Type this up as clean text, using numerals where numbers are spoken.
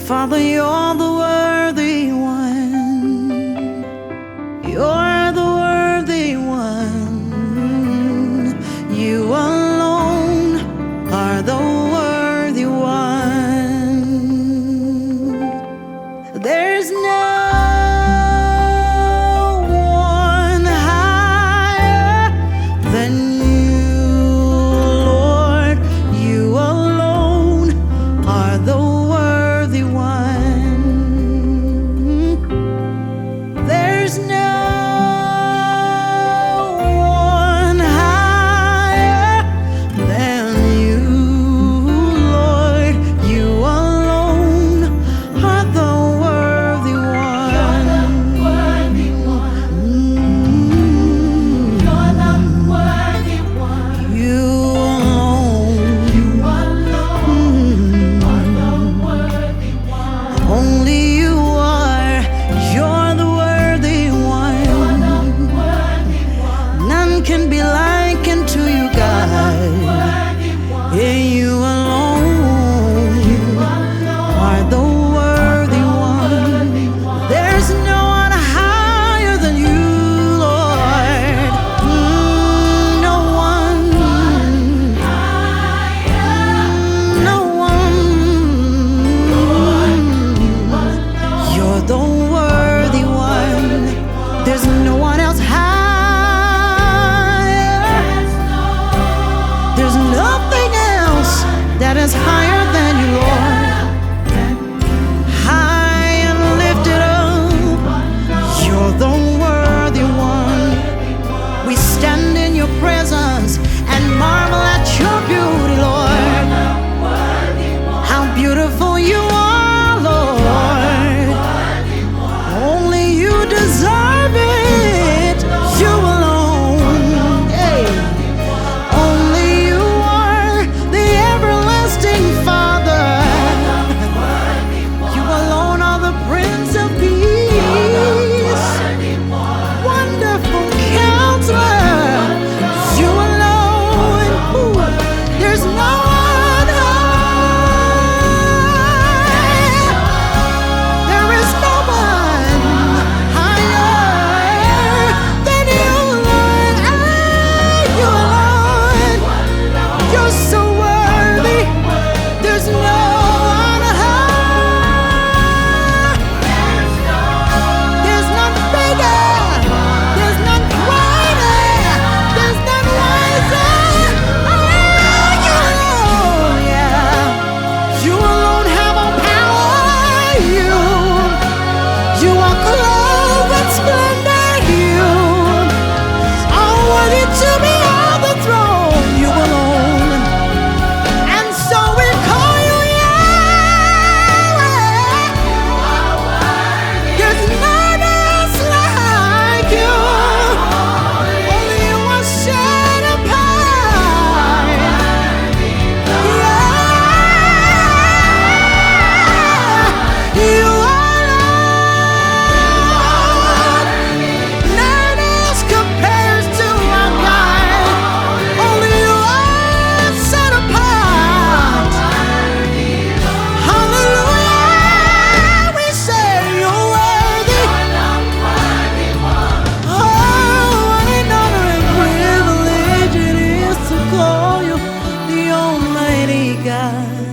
Father, you're the worthy one. You're the worthy one. You alone are the worthy one. There's no one higher than you, Lord. You alone are the worthy one. There's no one higher than you, Lord. You alone are the worthy one. You're the worthy one. You alone. You alone are the worthy one. Only you are. You're the worthy one. You're the worthy one. None can be likened to you, God. Worthy one. Yeah, you alone are the worthy one. There's no one higher than you, Lord. No one. No one. You're the worthy one. There's no one else higher. There's nothing else that is higher than you, Lord. High and lifted up, you're the worthy one. We stand in your presence and marvel at your beauty, Lord. How beautiful you are, Lord. Only you deserve it. You alone. Hey. Only you are the everlasting Father. You alone are the Prince of Peace. Wonderful Counselor. You alone. Ooh, there's no one higher. There is no one higher than you, Lord. You alone. You're so worthy. There's no one higher. There's none bigger. There's none greater. There's none wiser. You alone, yeah. You alone have all power. You are clothed with splendor. You are worthy to be on the throne. You alone. And so we call you Yahweh. There's none else like you. Only you are set apart. Yeah. You alone. None else compares to our God. Only you are set apart. Hallelujah. We say you're worthy. Oh, what an honor and privilege it is to call you the Almighty God.